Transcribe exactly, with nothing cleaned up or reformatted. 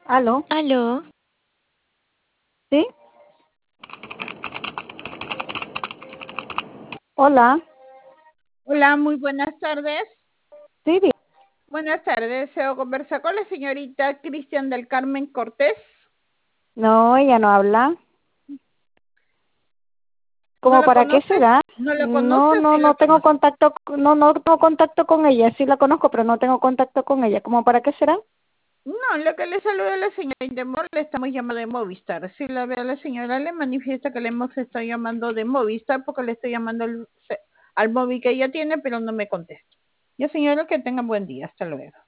¿Aló? ¿Aló? ¿Sí? Hola. Hola, muy buenas tardes. Sí, di- Buenas tardes. Deseo conversar con la señorita Cristian del Carmen Cortés. no, ella no habla. ¿No ¿Cómo lo para qué conoces? será? ¿No lo No, conoces? no, Sí lo no tengo conoces. contacto, no, no tengo contacto con ella. Sí la conozco, pero no tengo contacto con ella. ¿Cómo para qué será? No, lo que le saluda a la señora Indemor, le estamos llamando de Movistar. Si la ve a la señora, le manifiesta que le hemos estado llamando de Movistar porque le estoy llamando al, al móvil que ella tiene, pero no me contesta. Ya señora, que tenga buen día. Hasta luego.